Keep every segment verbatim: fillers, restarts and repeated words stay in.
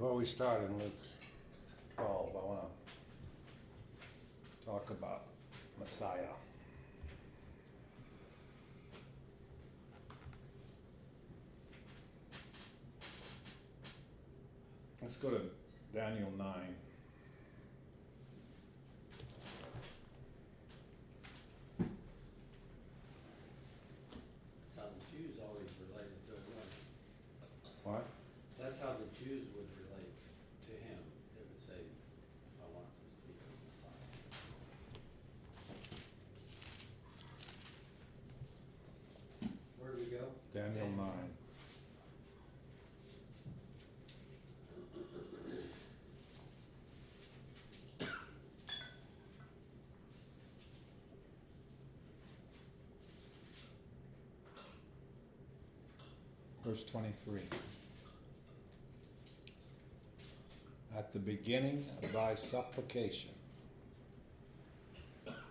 Before we start in Luke twelve, I want to talk about Messiah. Let's go to Daniel nine. That's how the Jews always related to him. What? That's how the Jews would relate to him. They would say, I want to speak of Messiah. Where do we go? Daniel nine. Verse twenty-three. At the beginning of thy supplication. And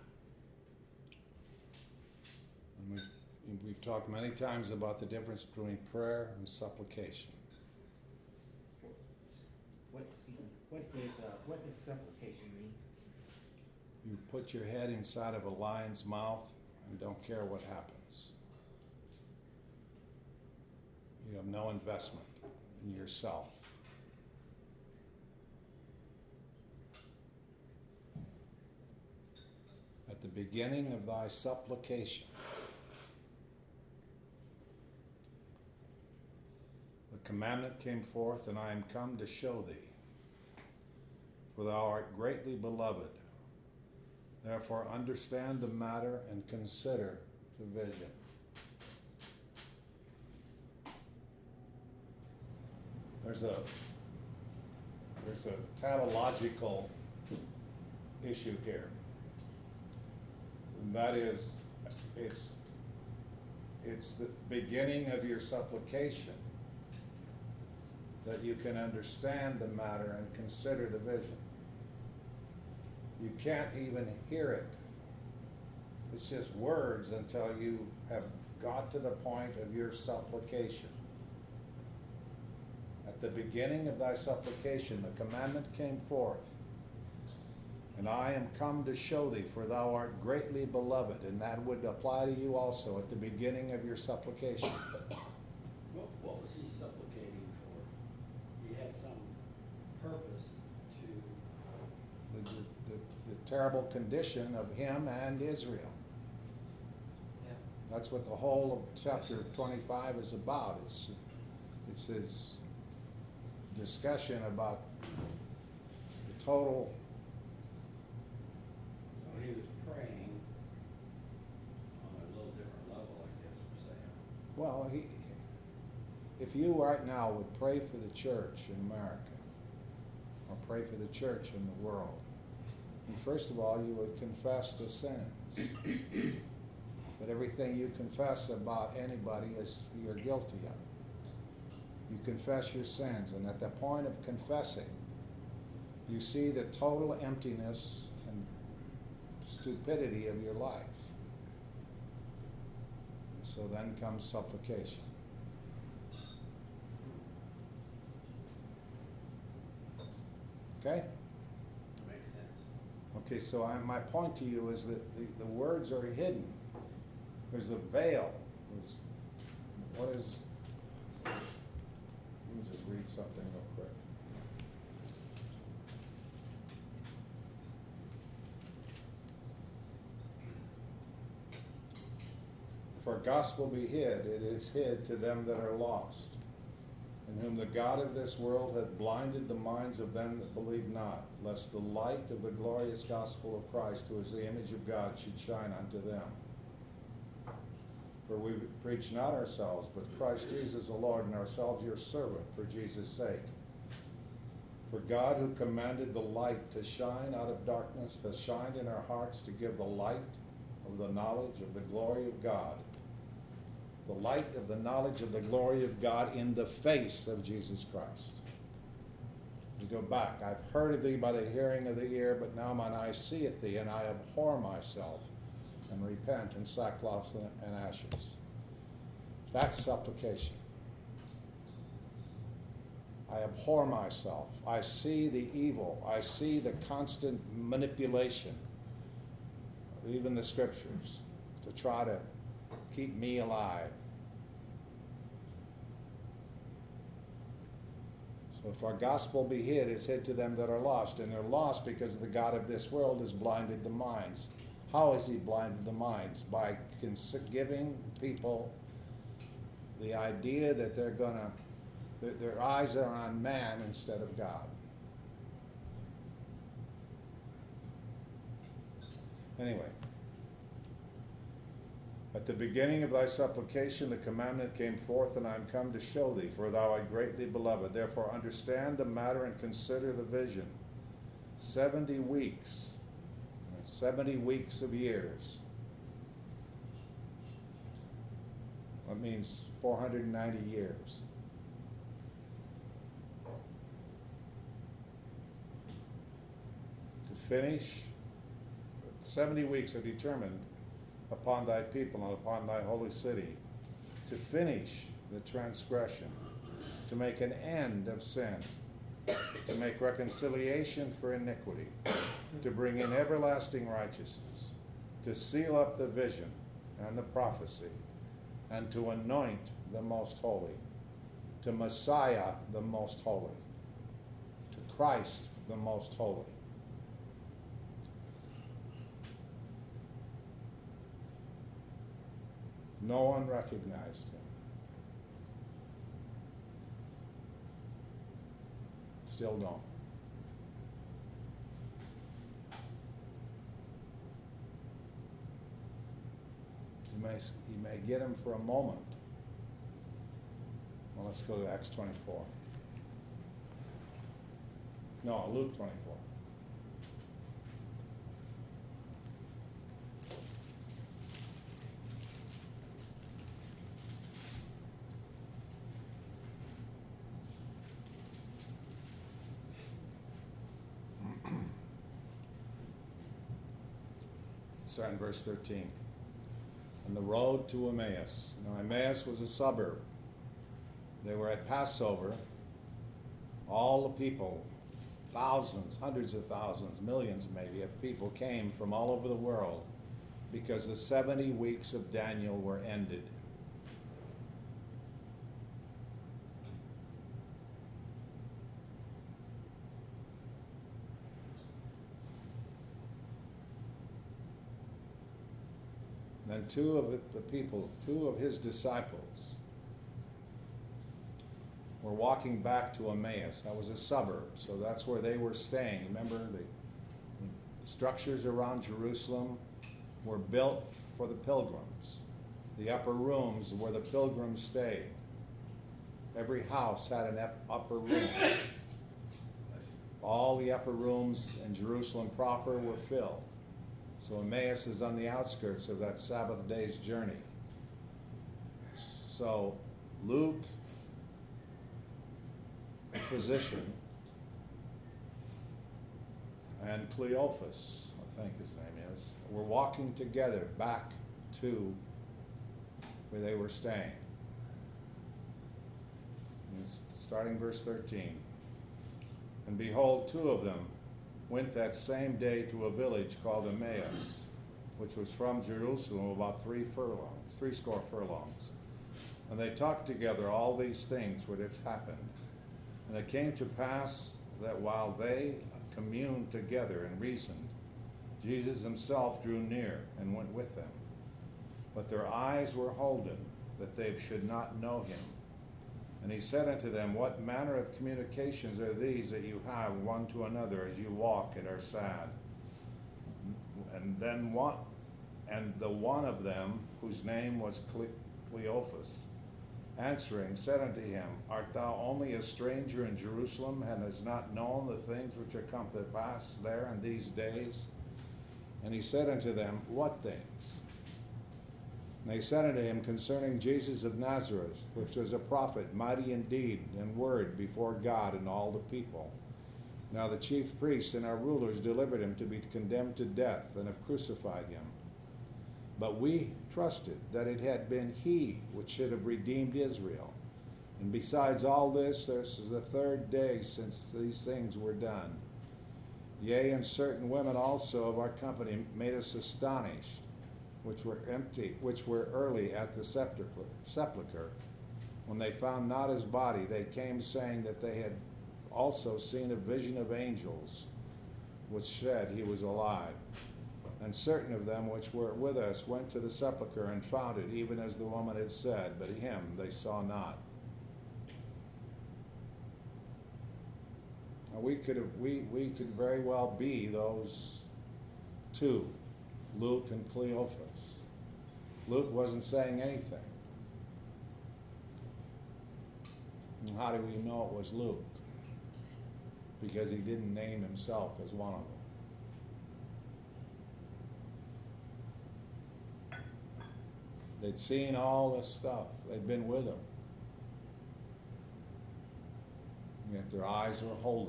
we've, we've talked many times about the difference between prayer and supplication. What, excuse me, what is, uh, what does supplication mean? You put your head inside of a lion's mouth and don't care what happens. You have no investment in yourself. At the beginning of thy supplication, the commandment came forth, and I am come to show thee, for thou art greatly beloved. Therefore understand the matter and consider the vision. There's a there's a tautological issue here. And that is, it's it's the beginning of your supplication that you can understand the matter and consider the vision. You can't even hear it. It's just words until you have got to the point of your supplication. At the beginning of thy supplication, the commandment came forth, and I am come to show thee, for thou art greatly beloved. And that would apply to you also at the beginning of your supplication. What, what was he supplicating for? He had some purpose to... The, the, the, the terrible condition of him and Israel. Yeah. That's what the whole of chapter twenty-five is about. It's, it's his discussion about the total. So he was praying on a little different level, I guess we're saying. Well, he, if you right now would pray for the church in America, or pray for the church in the world, and first of all, you would confess the sins. But everything you confess about anybody is you're guilty of. You confess your sins, and at the point of confessing, you see the total emptiness and stupidity of your life. So then comes supplication. Okay? Makes sense. Okay, so I, my point to you is that the, the words are hidden. There's a veil. There's, what is... Let me just read something real quick. If our gospel be hid, it is hid to them that are lost, in whom the God of this world hath blinded the minds of them that believe not, lest the light of the glorious gospel of Christ, who is the image of God, should shine unto them. For we preach not ourselves, but Christ Jesus the Lord, and ourselves your servant for Jesus' sake. For God, who commanded the light to shine out of darkness, has shined in our hearts to give the light of the knowledge of the glory of God. The light of the knowledge of the glory of God in the face of Jesus Christ. You go back. I've heard of thee by the hearing of the ear, but now mine eye seeth thee, and I abhor myself, and repent in sackcloth and ashes. That's supplication. I abhor myself. I see the evil. I see the constant manipulation of even the scriptures to try to keep me alive. So if our gospel be hid, it's hid to them that are lost. And they're lost because the God of this world has blinded the minds. How has he blinded the minds? By cons- giving people the idea that they're going to, that their eyes are on man instead of God. Anyway, at the beginning of thy supplication, the commandment came forth, and I am come to show thee, for thou art greatly beloved. Therefore understand the matter and consider the vision. Seventy weeks, and seventy weeks of years. That means four hundred ninety years. To finish, seventy weeks are determined upon thy people and upon thy holy city, to finish the transgression, to make an end of sin, to make reconciliation for iniquity, to bring in everlasting righteousness, to seal up the vision and the prophecy, and to anoint the most holy, to Messiah the most holy, to Christ the most holy. No one recognized him. Still don't. You may, you may get him for a moment. Well, let's go to Acts twenty-four. No, Luke twenty-four. Start in verse thirteen. On the road to Emmaus. Now Emmaus was a suburb. They were at Passover. All the people, thousands, hundreds of thousands, millions maybe, of people came from all over the world because the seventy weeks of Daniel were ended. Then two of the people, two of his disciples, were walking back to Emmaus. That was a suburb, so that's where they were staying. Remember, the, the structures around Jerusalem were built for the pilgrims. The upper rooms where the pilgrims stayed. Every house had an upper room. All the upper rooms in Jerusalem proper were filled. So Emmaus is on the outskirts of that Sabbath day's journey. So Luke, the physician, and Cleophas, I think his name is, were walking together back to where they were staying. And it's starting verse thirteen. And behold, two of them went that same day to a village called Emmaus, which was from Jerusalem about three furlongs, three score furlongs. And they talked together all these things which had happened. And it came to pass that while they communed together and reasoned, Jesus himself drew near and went with them. But their eyes were holden, that they should not know him. And he said unto them, what manner of communications are these that you have one to another as you walk and are sad? And then one, and the one of them, whose name was Cleophas, answering, said unto him, art thou only a stranger in Jerusalem, and hast not known the things which are come to pass there in these days? And he said unto them, what things? And they said unto him concerning Jesus of Nazareth, which was a prophet, mighty in deed and word before God and all the people. Now the chief priests and our rulers delivered him to be condemned to death, and have crucified him. But we trusted that it had been he which should have redeemed Israel. And besides all this, this is the third day since these things were done. Yea, and certain women also of our company made us astonished, which were empty, which were early at the sepulchre. sepulchre. When they found not his body, they came saying that they had also seen a vision of angels, which said he was alive. And certain of them which were with us went to the sepulchre and found it, even as the woman had said, but him they saw not. Now we could have, we, we could very well be those two, Luke and Cleophas. Luke wasn't saying anything. And how do we know it was Luke? Because he didn't name himself as one of them. They'd seen all this stuff. They'd been with him. Yet their eyes were holden.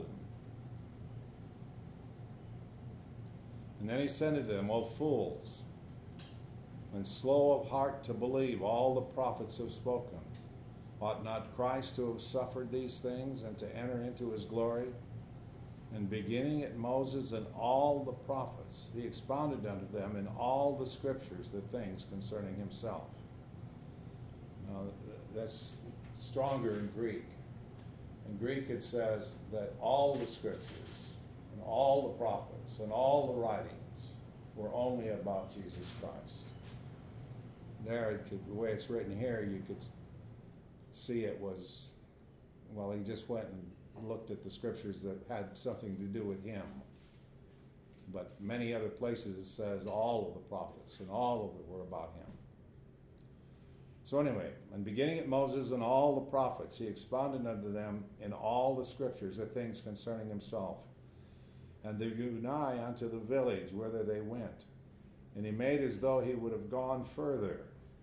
And then he said to them, O fools, and slow of heart to believe all the prophets have spoken. Ought not Christ to have suffered these things and to enter into his glory? And beginning at Moses and all the prophets, he expounded unto them in all the scriptures the things concerning himself. Now, that's stronger in Greek. In Greek it says that all the scriptures and all the prophets and all the writings were only about Jesus Christ. There, it could, the way it's written here, you could see it was, well, he just went and looked at the scriptures that had something to do with him. But many other places it says all of the prophets and all of it were about him. So anyway, and beginning at Moses and all the prophets, he expounded unto them in all the scriptures the things concerning himself. And they drew nigh unto the village whither they went. And he made as though he would have gone further.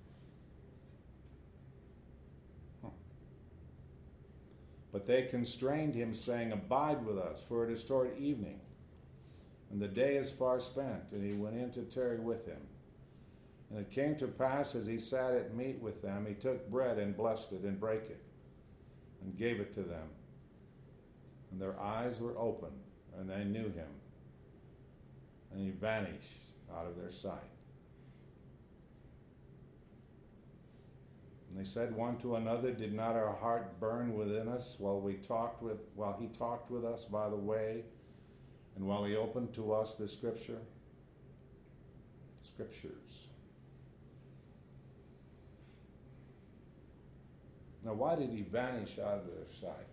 Huh. But they constrained him, saying, Abide with us, for it is toward evening, and the day is far spent. And he went in to tarry with him. And it came to pass, as he sat at meat with them, he took bread and blessed it, and brake it, and gave it to them. And their eyes were opened, and they knew him. And he vanished out of their sight. And they said one to another, Did not our heart burn within us while we talked with, while he talked with us by the way, and while he opened to us the scripture? Scriptures. Now, why did he vanish out of their sight?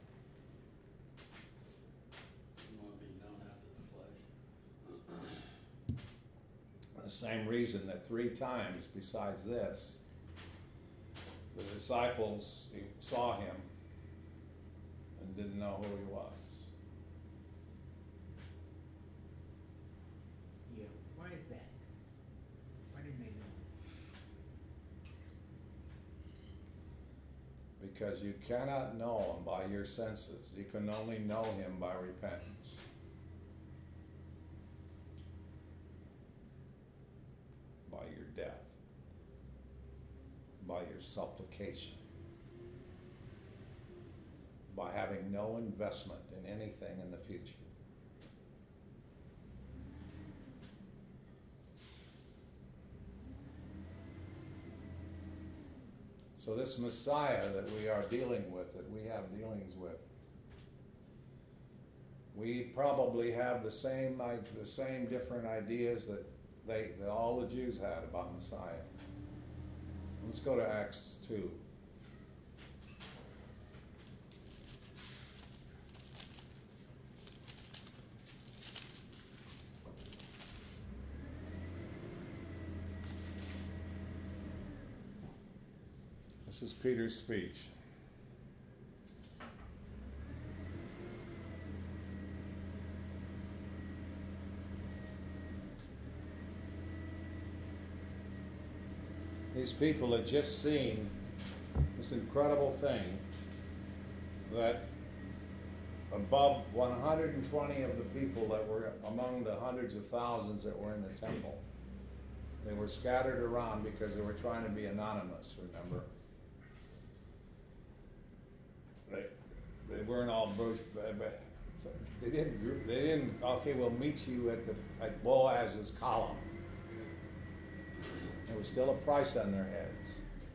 You want to be known after the flesh. The same reason that three times besides this, the disciples saw him and didn't know who he was. Yeah, why is that? Why didn't they know? Because you cannot know him by your senses. You can only know him by repentance. By your death. By your supplication. By having no investment in anything in the future. So this Messiah that we are dealing with, that we have dealings with, we probably have the same like the same different ideas that they that all the Jews had about Messiah. Let's go to Acts two. This is Peter's speech. These people had just seen this incredible thing that above one hundred twenty of the people that were among the hundreds of thousands that were in the temple, they were scattered around because they were trying to be anonymous, remember? they, they weren't all bush, but, but they didn't. gr- They didn't. Okay, we'll meet you at the at Boaz's column. There was still a price on their heads.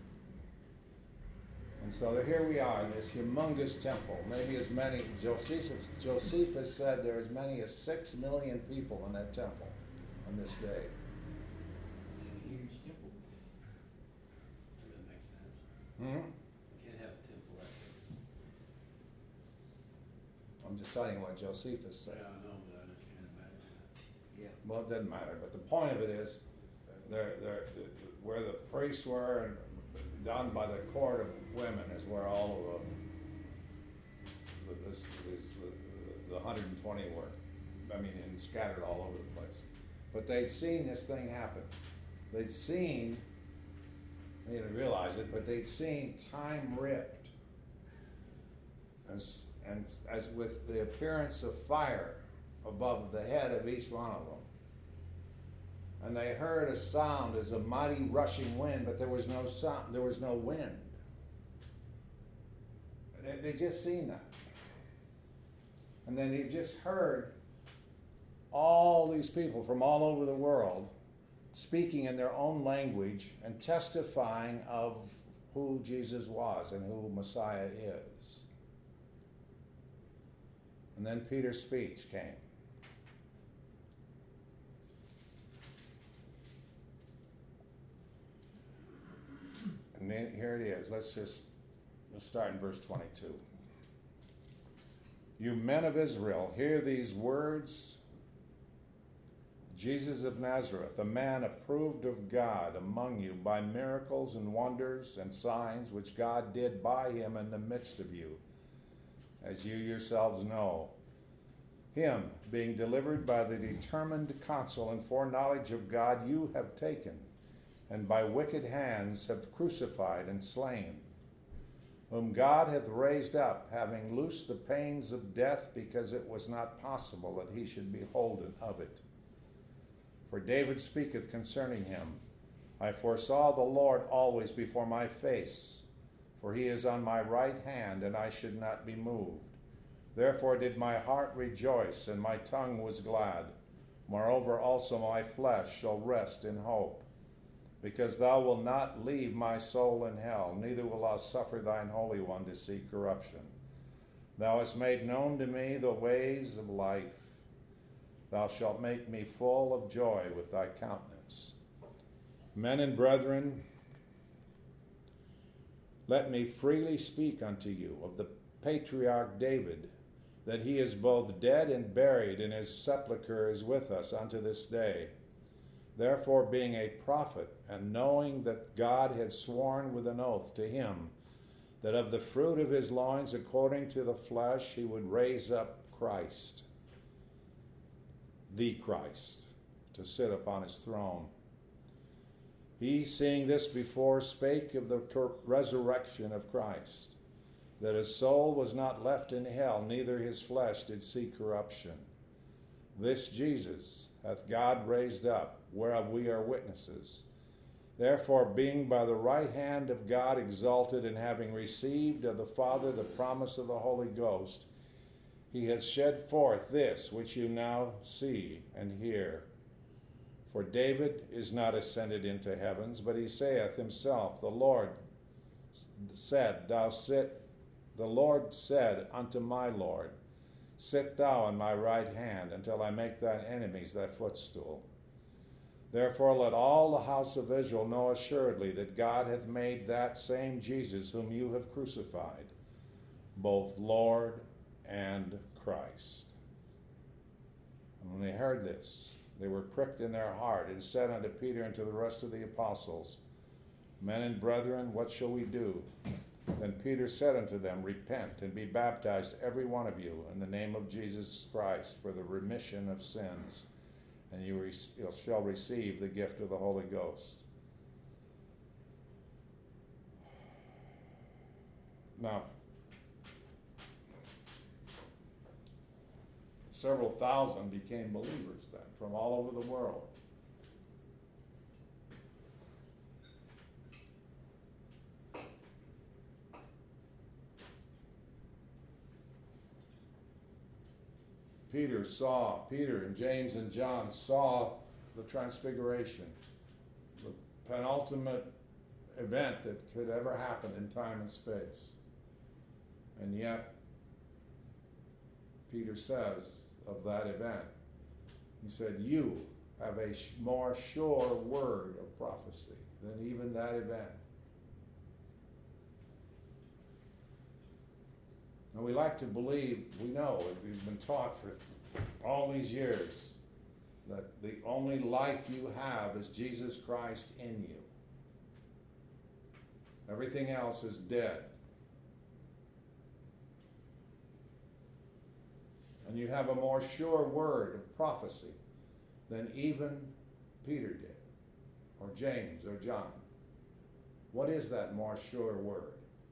And so here we are in this humongous temple. Maybe as many. Josephus, Josephus said there are as many as six million people in that temple on this day. It's a huge temple. That makes sense. Hmm? You can't have a temple like that. I'm just telling you what Josephus Yeah, said. I know, but I just can't imagine that. Yeah. Well, it doesn't matter. But the point of it is, they're, they're, where the priests were and down by the court of women is where all of the, this, this, the, the one hundred twenty were. I mean, and scattered all over the place. But they'd seen this thing happen. They'd seen, they didn't realize it, but they'd seen time ripped. As, and as with the appearance of fire above the head of each one of them. And they heard a sound as a mighty rushing wind, but there was no sound, there was no wind. They, they just seen that. And then they just heard all these people from all over the world speaking in their own language and testifying of who Jesus was and who Messiah is. And then Peter's speech came. And then here it is. Let's just let's start in verse twenty-two. You men of Israel, hear these words. Jesus of Nazareth, a man approved of God among you by miracles and wonders and signs which God did by him in the midst of you, as you yourselves know. Him, being delivered by the determined counsel and foreknowledge of God, you have taken, and by wicked hands have crucified and slain, whom God hath raised up, having loosed the pains of death, because it was not possible that he should be holden of it. For David speaketh concerning him, I foresaw the Lord always before my face, for he is on my right hand, and I should not be moved. Therefore did my heart rejoice, and my tongue was glad. Moreover also my flesh shall rest in hope. Because thou wilt not leave my soul in hell, neither will thou suffer thine Holy One to see corruption. Thou hast made known to me the ways of life. Thou shalt make me full of joy with thy countenance. Men and brethren, let me freely speak unto you of the patriarch David, that he is both dead and buried, and his sepulchre is with us unto this day. Therefore, being a prophet, and knowing that God had sworn with an oath to him, that of the fruit of his loins, according to the flesh, he would raise up Christ, the Christ, to sit upon his throne. He, seeing this before, spake of the resurrection of Christ, that his soul was not left in hell, neither his flesh did see corruption. This Jesus hath God raised up, whereof we are witnesses. Therefore, being by the right hand of God exalted, and having received of the Father the promise of the Holy Ghost, he hath shed forth this which you now see and hear. For David is not ascended into heavens, but he saith himself, The Lord said, Thou sit, the Lord said unto my Lord, Sit thou on my right hand, until I make thine enemies thy footstool. Therefore let all the house of Israel know assuredly that God hath made that same Jesus whom you have crucified, both Lord and Christ. And when they heard this, they were pricked in their heart, and said unto Peter and to the rest of the apostles, Men and brethren, what shall we do? Then Peter said unto them, Repent, and be baptized every one of you in the name of Jesus Christ for the remission of sins, and you re- shall receive the gift of the Holy Ghost. Now, several thousand became believers then from all over the world. Peter saw, Peter and James and John saw the transfiguration, the penultimate event that could ever happen in time and space. And yet, Peter says of that event, he said, you have a sh- more sure word of prophecy than even that event. Now we like to believe, we know, we've been taught for all these years that the only life you have is Jesus Christ in you. Everything else is dead. And you have a more sure word of prophecy than even Peter did, or James, or John. What is that more sure word?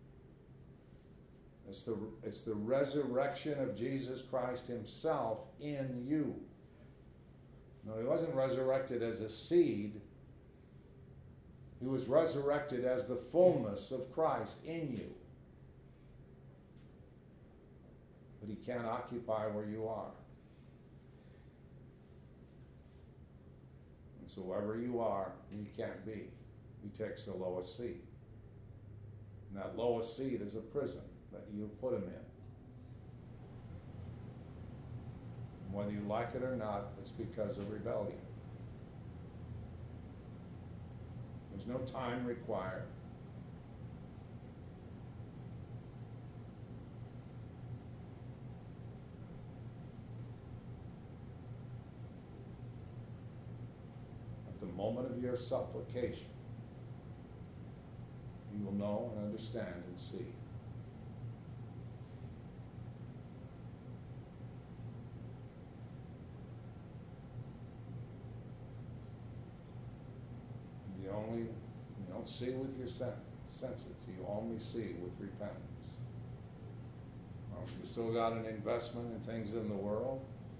It's the, it's the resurrection of Jesus Christ himself in you. No, he wasn't resurrected as a seed. He was resurrected as the fullness of Christ in you. But he can't occupy where you are. And so wherever you are, he can't be. He takes the lowest seat. And that lowest seat is a prison that you've put him in. And whether you like it or not, it's because of rebellion. There's no time required. At the moment of your supplication, you will know and understand and see. The only, you don't see with your sen- senses, you only see with repentance. Well, you still got an investment in things in the world.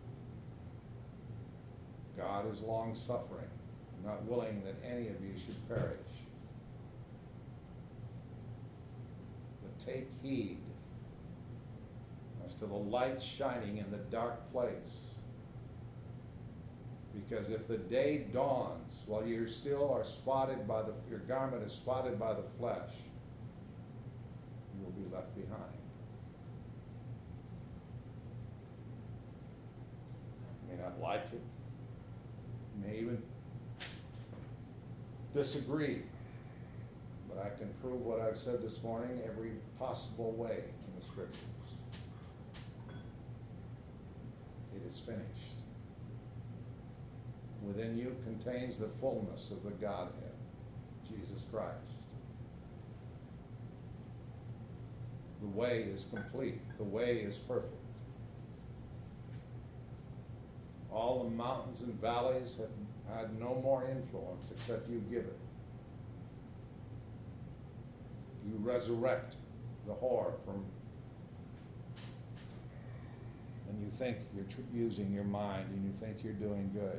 God is long-suffering, not willing that any of you should perish. But take heed as to the light shining in the dark place. Because if the day dawns while you still are spotted by the, your garment is spotted by the flesh, you will be left behind. You may not like it. You may even disagree. But I can prove what I've said this morning every possible way in the scriptures. It is finished. Within you contains the fullness of the Godhead, Jesus Christ. The way is complete. The way is perfect. All the mountains and valleys have had no more influence except you give it. You resurrect the whore from, and you think you're tr- using your mind and you think you're doing good.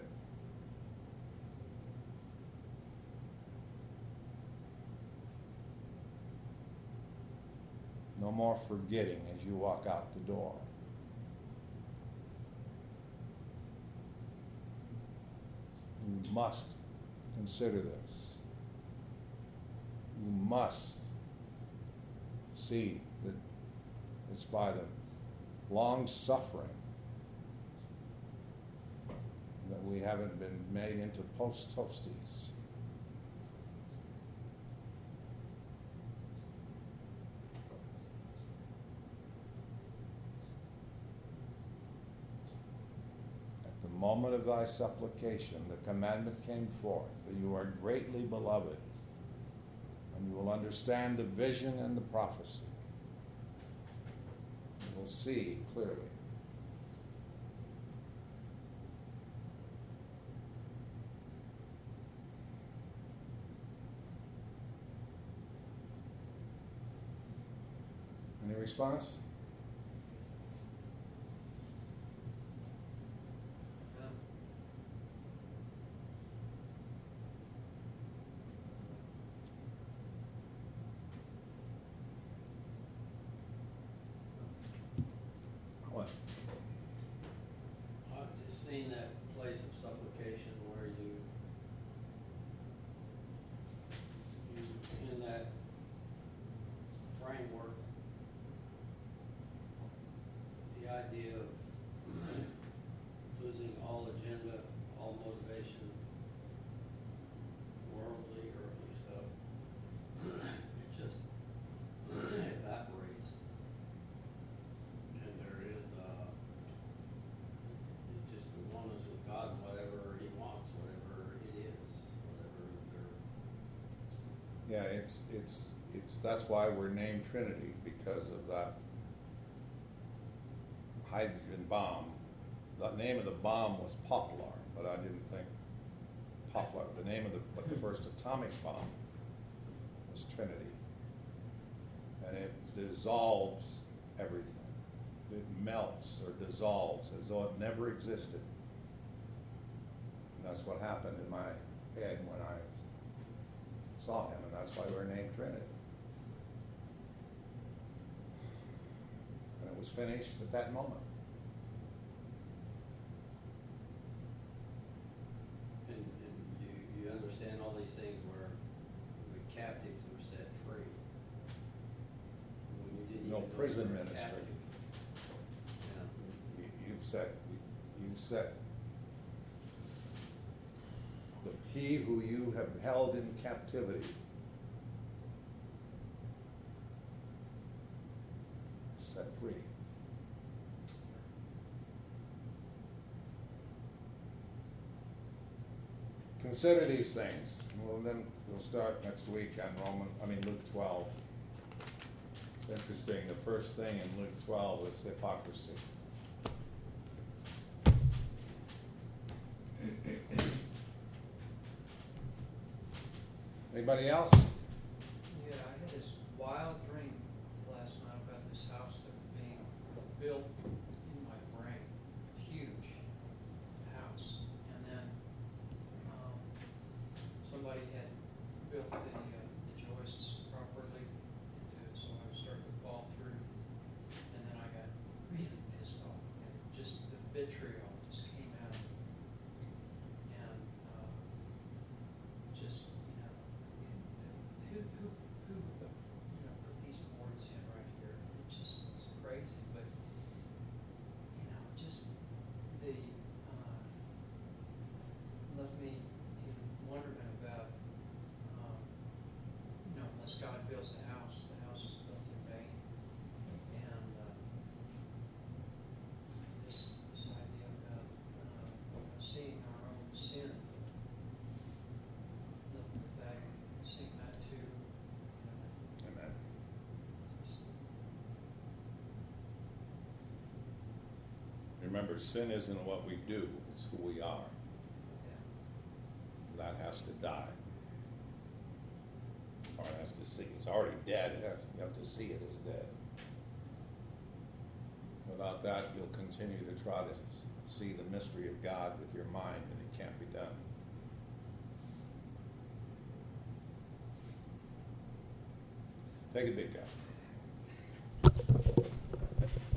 No more forgetting as you walk out the door. You must consider this. You must see that it's by the long suffering that we haven't been made into post-toasties. The moment of thy supplication, the commandment came forth that you are greatly beloved, and you will understand the vision and the prophecy. You will see clearly. Any response? What? framework, the idea of losing all agenda, all motivation, worldly, earthly stuff, it just evaporates. And there is, uh, it's just the oneness with God, and whatever He wants, whatever it is, whatever they're. Yeah, it's, it's, it's, that's why we're named Trinity, because of that hydrogen bomb. The name of the bomb was Poplar, but I didn't think Poplar. The name of the, but the first atomic bomb was Trinity. And it dissolves everything. It melts or dissolves as though it never existed. And that's what happened in my head when I saw him, and that's why we're named Trinity. And it was finished at that moment. And, and you, you understand all these things where the captives were set free. When you didn't No even know prison you were a ministry. captive. Yeah. You, you've set, you've set the he who you have held in captivity is set free. Consider these things. Well, then we'll start next week on Roman, I mean Luke twelve. It's interesting, the first thing in Luke twelve is hypocrisy. Anybody else? Yeah, I had this wild dream last night about this house that was being built in my brain. Huge house. And then, um, somebody had built the, uh, the joists properly into it, so I was starting to fall through. And then I got really pissed off, and just the vitriol just came out. And, uh, just, you know, who, who, who, you know, put these boards in right here? It just was crazy, but, you know, just the, uh, left me in wonderment about, um, you know, unless God builds a house, the house is built in vain. And, uh, this, this idea about, uh, you know, seeing our own sin, looking at that, seeing that too, you know, Amen. just, Remember, sin isn't what we do, it's who we are. yeah. That has to die. Or it has to see, it's already dead, it has, you have to see it as dead. Without that, you'll continue to try to s- see the mystery of God with your mind, and it can't be done. Take a big breath.